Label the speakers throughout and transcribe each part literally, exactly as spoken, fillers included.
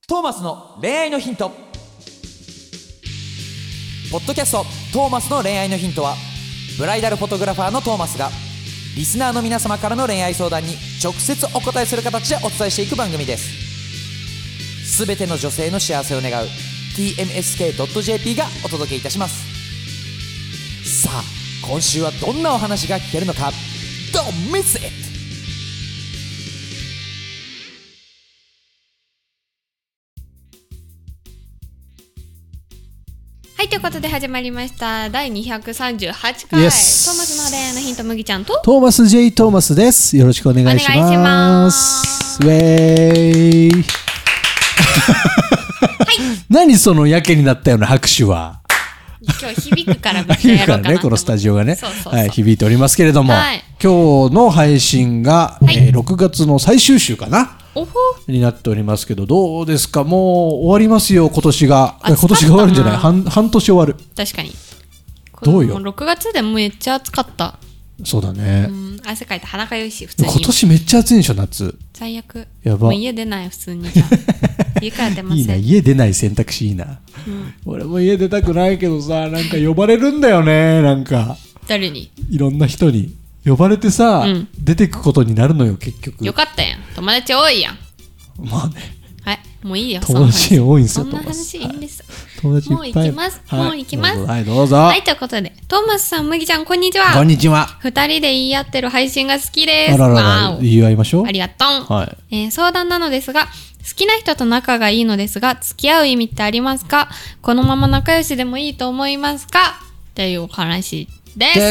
Speaker 1: トーマスの恋愛のヒント。ポッドキャストトーマスの恋愛のヒントは、ブライダルフォトグラファーのトーマスがリスナーの皆様からの恋愛相談に直接お答えする形でお伝えしていく番組です。すべての女性の幸せを願う ティーエムエスケードットジェーピー がお届けいたします。さあ今週はどんなお話が聞けるのか、 Don't miss it。
Speaker 2: はい、ということで始まりましただいにひゃくさんじゅうはちかい、
Speaker 3: yes.
Speaker 2: トーマスの恋愛のヒント、麦ちゃんと
Speaker 3: トーマス J トーマスです。よろしくお願いします。
Speaker 2: お願いします
Speaker 3: ウェーイはい何そのやけになったような拍手は。
Speaker 2: 今日響くからめっちゃやろうかな
Speaker 3: ね、このスタジオがね、
Speaker 2: そうそうそう、
Speaker 3: はい、響いておりますけれども、はい、今日の配信が、はい、えー、ろくがつの最終週かな
Speaker 2: おほ
Speaker 3: になっておりますけど、どうですか。もう終わりますよ今年が。今年が終わるんじゃない、半, 半年終わる。
Speaker 2: 確かに
Speaker 3: どうよ。
Speaker 2: ろくがつでめっちゃ暑かった。
Speaker 3: そうだね、
Speaker 2: うん、汗かいて鼻かゆいし、普通に
Speaker 3: 今年めっちゃ暑いんでしょ夏。
Speaker 2: 最悪。
Speaker 3: やば。
Speaker 2: もう家出ない、普通にじゃ家から出ません。
Speaker 3: いいな、家出ない選択肢いいな、うん、俺も家出たくないけどさ、なんか呼ばれるんだよね。なんか
Speaker 2: 誰に？
Speaker 3: いろんな人に呼ばれてさ、うん、出てくことになるのよ結局。
Speaker 2: よかったやん、友達多いやん。
Speaker 3: まあね、
Speaker 2: はい、もういいよ。
Speaker 3: 友達多いんですよ。
Speaker 2: そんな話いいんです、はい、
Speaker 3: 友達いっぱい。
Speaker 2: もう行きます、はい、もう行きます。
Speaker 3: はい、どうぞ。
Speaker 2: はい、ということでトーマスさん、麦ちゃん、こんにちは。
Speaker 3: こんにちは。
Speaker 2: 二人で言い合ってる配信が好きです。
Speaker 3: あららら、言い合いましょう。
Speaker 2: ありがとう、
Speaker 3: はい。
Speaker 2: えー、相談なのですが、好きな人と仲がいいのですが、付き合う意味ってありますか？このまま仲良しでもいいと思いますか？っていうお話です。
Speaker 3: です。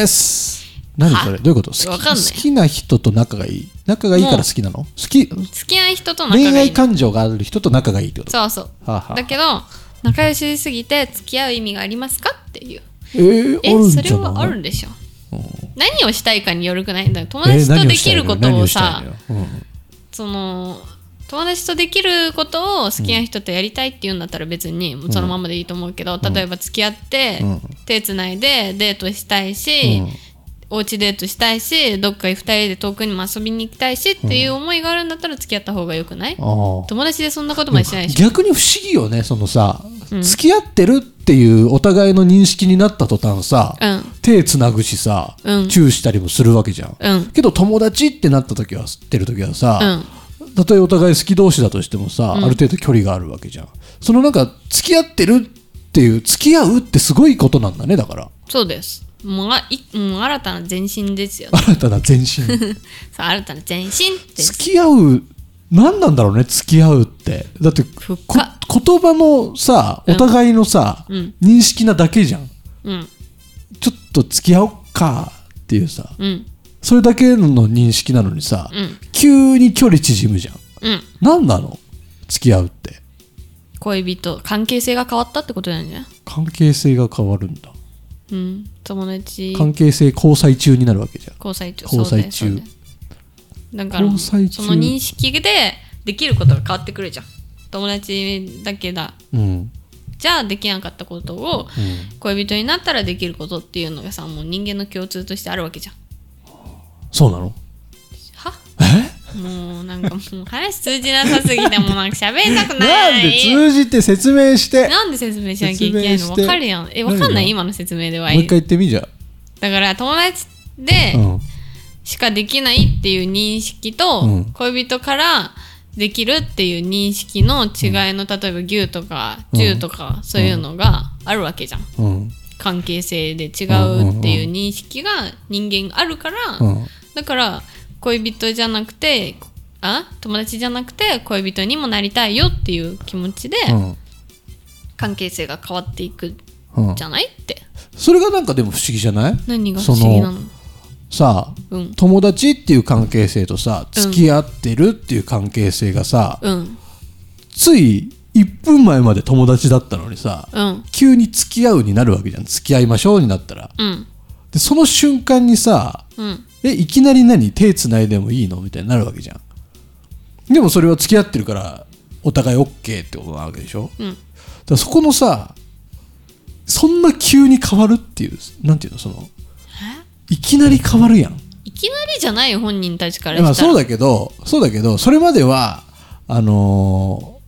Speaker 3: 何それ、どういうこと？好き、好きな人と仲がいい。仲がいいから好きなの？好き、
Speaker 2: 好きな人と仲がいい。
Speaker 3: 恋愛感情がある人と仲がいいってこと？
Speaker 2: そうそう、はあはあ、だけど仲良しすぎて付き合う意味がありますかっていう。
Speaker 3: えー、
Speaker 2: え、
Speaker 3: あるんじゃない？
Speaker 2: それはあるんでしょ。何をしたいかによるくない？だから友達とできることをさ、
Speaker 3: えーうん、
Speaker 2: その友達とできることを好きな人とやりたいっていうんだったら別にそのままでいいと思うけど、うん、例えば付き合って手つないでデートしたいし、うん、おうちデートしたいし、どっかふたりで遠くにも遊びに行きたいしっていう思いがあるんだったら付き合った方がよくない？うん、友達でそんなことまでしないでしょ。
Speaker 3: 逆に不思議よね、そのさ、うん、付き合ってるっていうお互いの認識になった途端さ、うん、手つなぐしさ、うん、チューしたりもするわけじゃん、うん、けど友達ってなった時は、知ってる時はさ、うん、たとえお互い好き同士だとしてもさ、うん、ある程度距離があるわけじゃん。そのなんか付き合ってるっていう、付き合うってすごいことなんだね。だから
Speaker 2: そうです。もうあいもう新たな前進ですよね。
Speaker 3: 新たな前進そう、
Speaker 2: 新たな前進です。
Speaker 3: 付き合う、何なんだろうね、付き合うって。だってこ言葉のさ、お互いのさ、うん、認識なだけじゃん、うん、ちょっと付き合おうかっていうさ、うん、それだけの認識なのにさ、うん、急に距離縮むじゃん、うん、何なの付き合うって。
Speaker 2: 恋人、関係性が変わったってことなんじゃない？
Speaker 3: 関係性が変わるんだ。
Speaker 2: うん、友達
Speaker 3: 関係性交際中になるわけじゃん。
Speaker 2: 交際中、
Speaker 3: 交際中
Speaker 2: だから、その認識でできることが変わってくるじゃん。友達だけだ、うん、じゃあできなかったことを、うん、恋人になったらできることっていうのがさ、もう人間の共通としてあるわけじゃん。
Speaker 3: そうなの？
Speaker 2: は？
Speaker 3: え？
Speaker 2: もうなんかもう話通じなさすぎて、もうなんか喋りたくない。
Speaker 3: なんで通じて説明して。
Speaker 2: なんで説明しなきゃいけないの？分かるやん。え、分かんない？今の説明では。
Speaker 3: もう一回言ってみじゃ。
Speaker 2: だから友達でしかできないっていう認識と、うん、恋人からできるっていう認識の違いの、例えば牛とか銃とか、うん、そういうのがあるわけじゃん、うん、関係性で違うっていう認識が人間あるから、うん、だから恋人じゃなくて、あ、友達じゃなくて恋人にもなりたいよっていう気持ちで、うん、関係性が変わっていくじゃない、うん、って
Speaker 3: それがなんかでも不思議じゃない？
Speaker 2: 何が不思議なの？
Speaker 3: さあ、うん、友達っていう関係性とさ、付き合ってるっていう関係性がさ、うん、ついいっぷんまえまで友達だったのにさ、うん、急に付き合うになるわけじゃん。付き合いましょうになったら、うん、でその瞬間にさ、うん、え、いきなり何手つないでもいいのみたいになるわけじゃん。でもそれは付き合ってるからお互い OK ってことなわけでしょ、うん、だからそこのさ、そんな急に変わるっていう、なんていうの、そのいきなり変わるやん。
Speaker 2: いきなりじゃないよ、本人たちからしたら。
Speaker 3: まあそうだけど、そうだけど、それまではあの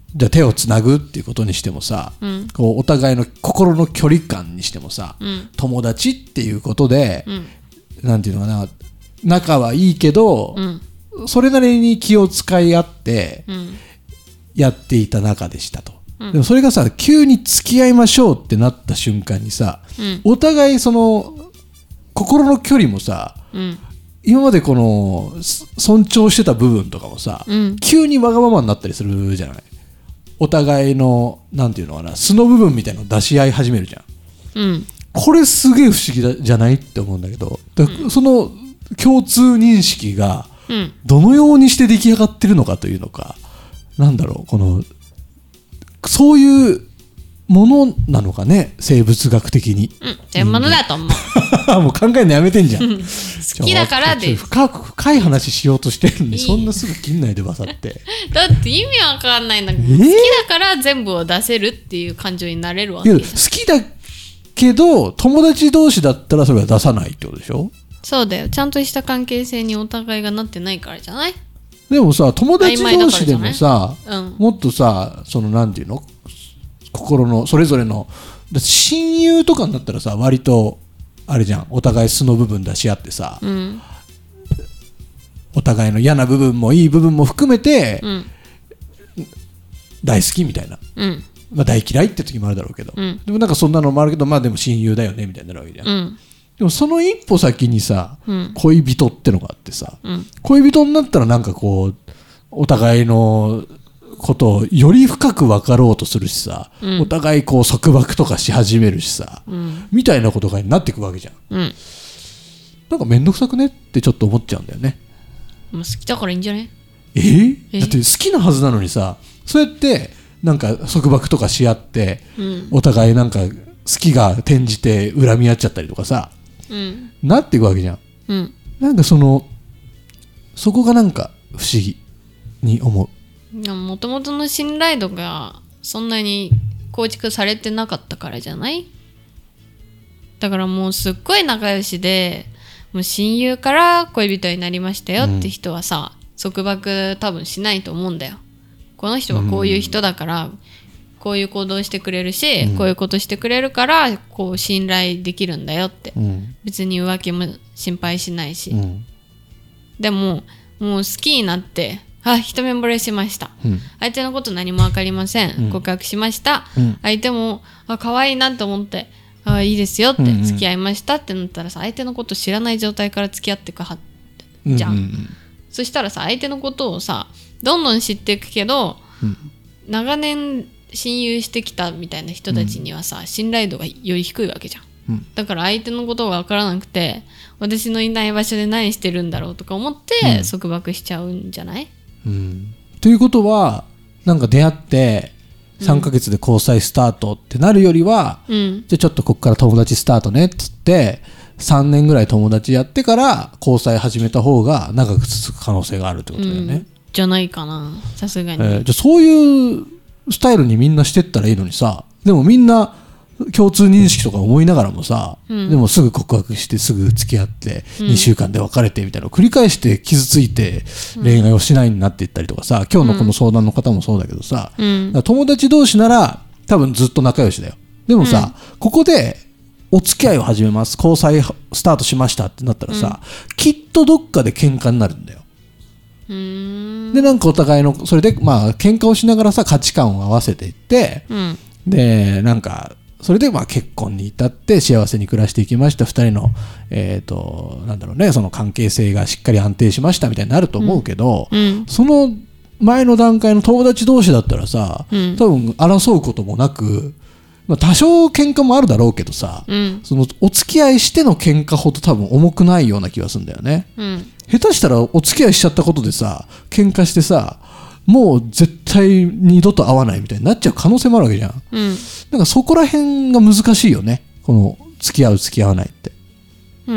Speaker 3: じゃあ手をつなぐっていうことにしてもさ、うん、こうお互いの心の距離感にしてもさ、うん、友達っていうことで、うん、なんていうのかな、仲はいいけど、うん、それなりに気を使い合ってやっていた仲でしたと、うん、でもそれがさ急に付き合いましょうってなった瞬間にさ、うん、お互いその心の距離もさ、うん、今までこの尊重してた部分とかもさ、うん、急にわがままになったりするじゃない。お互いのなんていうのかな、素の部分みたいなのを出し合い始めるじゃん、うん、これすげえ不思議だじゃないって思うんだけど、だからその共通認識がどのようにして出来上がってるのかというのか、なんだろう、このそういうものなのかね、生物学的に。
Speaker 2: うん、そういうものだと思う。
Speaker 3: もう考えるのやめてんじゃん。
Speaker 2: 好きだからで。
Speaker 3: 深く深い話しようとしてるのに、そんなすぐ切んないでばさって。
Speaker 2: だって意味わかんないんだけど、えー、好きだから全部を出せるっていう感情になれるわけじゃん。
Speaker 3: 好きだけど友達同士だったらそれは出さないってことでしょ。
Speaker 2: そうだよ、ちゃんとした関係性にお互いがなってないからじゃない。
Speaker 3: でもさ、友達同士でもさ、うん、もっとさ、そのなんていうの、心のそれぞれの、親友とかになったらさ、割とあれじゃん、お互い素の部分出し合ってさ、うん、お互いの嫌な部分もいい部分も含めて、うん、大好きみたいな、うん、まあ、大嫌いって時もあるだろうけど、うん、でもなんかそんなのもあるけど、まあでも親友だよねみたいになるわけじゃん、うん、でもその一歩先にさ、うん、恋人ってのがあってさ、うん、恋人になったらなんかこうお互いのことをより深く分かろうとするしさ、うん、お互いこう束縛とかし始めるしさ、うん、みたいなことがになっていくわけじゃん、うん、なんかめんどくさくねってちょっと思っちゃうんだよね。
Speaker 2: もう好きだからいいんじゃね。
Speaker 3: えー、えだって好きなはずなのにさ、そうやってなんか束縛とかし合って、うん、お互いなんか好きが転じて恨み合っちゃったりとかさ、うん、なっていくわけじゃん、うん、なんかそのそこがなんか不思議に思う。
Speaker 2: もともとの信頼度がそんなに構築されてなかったからじゃない。だからもうすっごい仲良しで、もう親友から恋人になりましたよって人はさ、うん、束縛多分しないと思うんだよ。この人はこういう人だから、うん、こういう行動してくれるし、うん、こういうことしてくれるからこう信頼できるんだよって、うん、別に浮気も心配しないし、うん、でももう好きになってあ、一目惚れしました、うん、相手のこと何も分かりません、うん、告白しました、うん、相手もあ可愛いなと思ってあいいですよって付き合いましたってなったらさ、相手のこと知らない状態から付き合っていくはじゃん、うんうんうん、そしたらさ、相手のことをさどんどん知っていくけど、うん、長年親友してきたみたいな人たちにはさ、うん、信頼度がより低いわけじゃん、うん、だから相手のことが分からなくて私のいない場所で何してるんだろうとか思って束縛しちゃうんじゃない、
Speaker 3: うん、ということはなんか出会ってさんかげつで交際スタートってなるよりは、うん、じゃあちょっとこっから友達スタートねっつってさんねんぐらい友達やってから交際始めた方が長く続く可能性があるってことだよね、うん、
Speaker 2: じゃないかな、さすがに、え
Speaker 3: ー、じゃあそういうスタイルにみんなしてったらいいのにさ、でもみんな共通認識とか思いながらもさ、うん、でもすぐ告白してすぐ付き合ってにしゅうかんで別れてみたいなのを繰り返して傷ついて恋愛をしないになっていったりとかさ、今日のこの相談の方もそうだけどさ、うん、だから友達同士なら多分ずっと仲良しだよ。でもさ、うん、ここでお付き合いを始めます、交際スタートしましたってなったらさ、うん、きっとどっかで喧嘩になるんだよ。うーんでなんかお互いのそれでまあ喧嘩をしながらさ価値観を合わせていって、うん、でなんかそれでまあ結婚に至って幸せに暮らしていきました、ふたりの、えーと、なんだろうね、その関係性がしっかり安定しましたみたいになると思うけど、うんうん、その前の段階の友達同士だったらさ、うん、多分争うこともなく、まあ、多少喧嘩もあるだろうけどさ、うん、そのお付き合いしての喧嘩ほど多分重くないような気がするんだよね、うん、下手したらお付き合いしちゃったことでさ喧嘩してさもう絶対二度と会わないみたいになっちゃう可能性もあるわけじゃん、うん、なんかそこら辺が難しいよね、この付き合う付き合わないって、うん、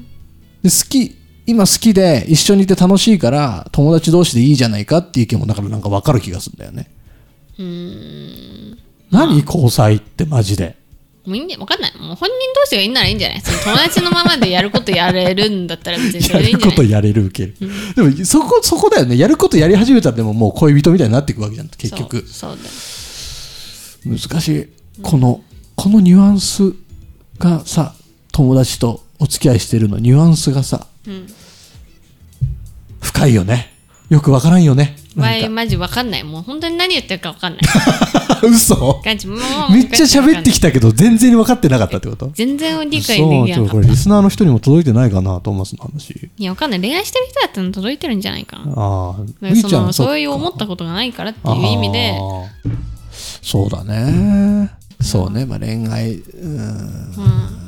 Speaker 3: で好き今好きで一緒にいて楽しいから友達同士でいいじゃないかっていう意見もだからなんか分かる気がするんだよね。うーん何交際ってマジで
Speaker 2: もういいんじゃ分かんない。もう本人同士がいいんならいいんじゃない。その友達のままでやることやれるんだったら別にそれでいいんじゃない。
Speaker 3: やることやれる受ける、うん、でもそこそこだよね。やることやり始めたらでももう恋人みたいになっていくわけじゃん結局。
Speaker 2: そうそうだよ。難
Speaker 3: しい。この、うん、このニュアンスがさ、友達とお付き合いしてるのニュアンスがさ、うん、深いよね。よくわからんよね。
Speaker 2: わいマジわかんない。もう本当に何言ってるかわかんない。
Speaker 3: 嘘。
Speaker 2: ガチもう
Speaker 3: めっちゃ喋ってきたけど全然分かってなかったってこと？
Speaker 2: 全然理解できなかった。
Speaker 3: そう、これリスナーの人にも届いてないかな、トーマスの話。
Speaker 2: いやわかんない。恋愛してる人だったら届いてるんじゃないかな。ああ、
Speaker 3: その
Speaker 2: そういう思ったことがないからっていう意味で。
Speaker 3: そうだね。そうね。まあ恋愛、うん、うん、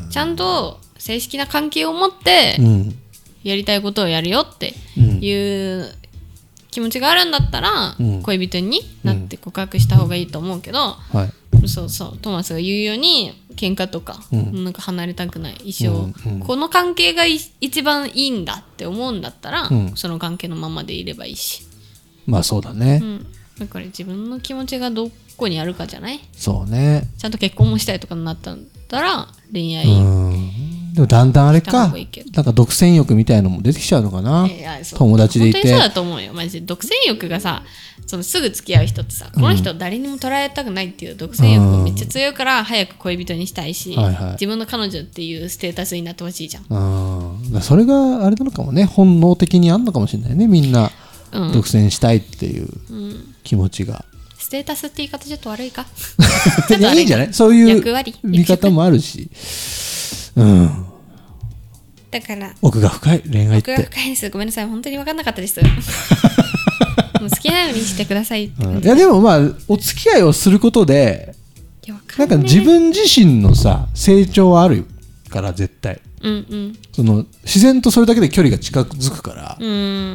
Speaker 2: ちゃんと正式な関係を持ってやりたいことをやるよっていう気持ちがあるんだったら、うん、恋人になって告白した方がいいと思うけど、うんはい、そうそうトーマスが言うように喧嘩とか、うん、なんか離れたくない一生、うんうん、この関係が一番いいんだって思うんだったら、うん、その関係のままでいればいいし。
Speaker 3: まあそうだね、
Speaker 2: うん、だから自分の気持ちがどこにあるかじゃない。
Speaker 3: そうね。
Speaker 2: ちゃんと結婚もしたいとかになったんだら恋愛、
Speaker 3: うんでもだんだんあれか、なんか独占欲みたいのも出てきちゃうのかな。友達でいて。
Speaker 2: 本当にそうだと思うよ。マジで独占欲がさ、そのすぐ付き合う人ってさ、この人誰にも捉えたくないっていう独占欲がめっちゃ強いから早く恋人にしたいし、はいはい、自分の彼女っていうステータスになってほしいじゃん。
Speaker 3: あ、それがあれなのかもね。本能的にあんのかもしれないね。みんな独占したいっていう気持ちが。うんうん、
Speaker 2: ステータスって言い方ちょっと悪いか。
Speaker 3: いやいいんじゃない。そういう見方もあるし。うん、
Speaker 2: だから
Speaker 3: 奥が深い恋愛って。
Speaker 2: 奥が深いです。ごめんなさい、本当に分かんなかったです。もう好きなようにしてくださいって感じ、
Speaker 3: うん、いやでもまあお付き合いをすることでなんか自分自身のさ成長はあるから絶対、うんうん、その自然とそれだけで距離が近づくから、うん、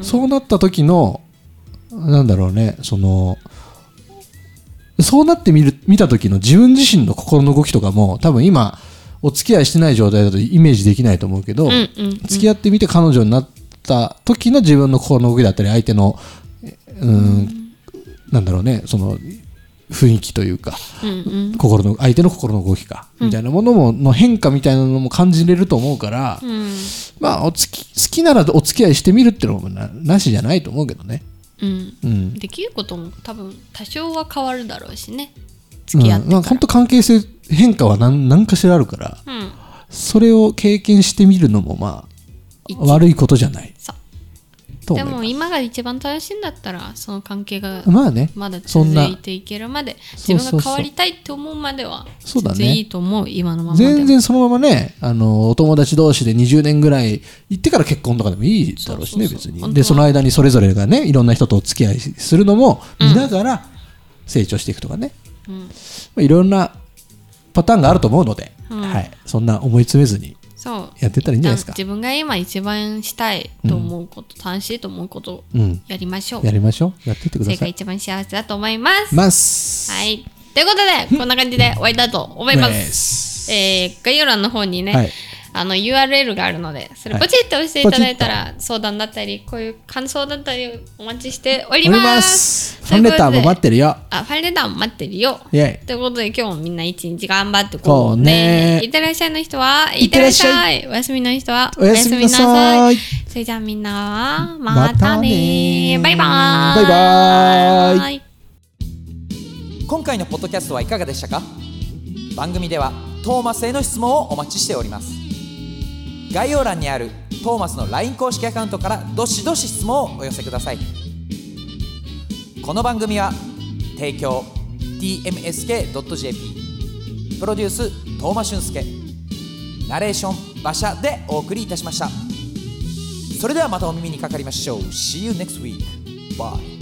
Speaker 3: そうなった時のなんだろうね、そのそうなってみる見た時の自分自身の心の動きとかも多分今お付き合いしてない状態だとイメージできないと思うけど、うんうんうん、付き合ってみて彼女になった時の自分の心の動きだったり相手のうーん、うん、なんだろうね、その雰囲気というか、うんうん、心の相手の心の動きか、うん、みたいなものもの変化みたいなのも感じれると思うから、うん、まあおつき好きならお付き合いしてみるっていうのも な, なしじゃないと思うけどね、
Speaker 2: うんうん、できることも多分多少は変わるだろうしね、付き合ってから、うん、まあ、
Speaker 3: 本当関係性変化は 何, 何かしらあるから、うん、それを経験してみるのもまあ悪いことじゃない。そう
Speaker 2: でも今が一番正しいんだったらその関係がまだ続いていけるまで、まあね、自分が変わりたいって思うまでは全然いいと思う、ね、今のままで
Speaker 3: 全然そのままね、あのお友達同士でにじゅうねんぐらい行ってから結婚とかでもいいだろうしね。そうそうそう、別にでその間にそれぞれがねいろんな人とお付き合いするのも見ながら成長していくとかね、うん、まあ、いろんなパターンがあると思うので、うん、はい、そんな思い詰めずにそうやってったらいいんじゃないですか。
Speaker 2: 自分が今一番したいと思うこと、うん、楽しいと思うことをやりましょう、
Speaker 3: うん、やりましょう。やっていってください。
Speaker 2: それが一番幸せだと思います。
Speaker 3: ます
Speaker 2: はい、ということでこんな感じで終わりだと思います。えー、概要欄の方にね、はい、あの ユーアールエル があるのでそれポチッと押していただいたら、はい、相談だったりこういう感想だったりお待ちしております。
Speaker 3: ファンレターも待ってるよ。
Speaker 2: あ、ファンレターも待ってるよ。ということで今日もみんな一日頑張ってこうね。いってらっしゃいの人はいってらっしゃい。おやすみの人はおやすみなさい。それじゃあみんなはまたね。バイバーイ。
Speaker 3: バイバーイ。
Speaker 1: 今回のポッドキャストはいかがでしたか。番組ではトーマスへの質問をお待ちしております。概要欄にあるトーマスの ライン 公式アカウントからどしどし質問をお寄せください。この番組は提供 ティーエムエスケードットジェーピー プロデュース東間俊介、ナレーション馬車でお送りいたしました。それではまたお耳にかかりましょう。 See you next week. Bye.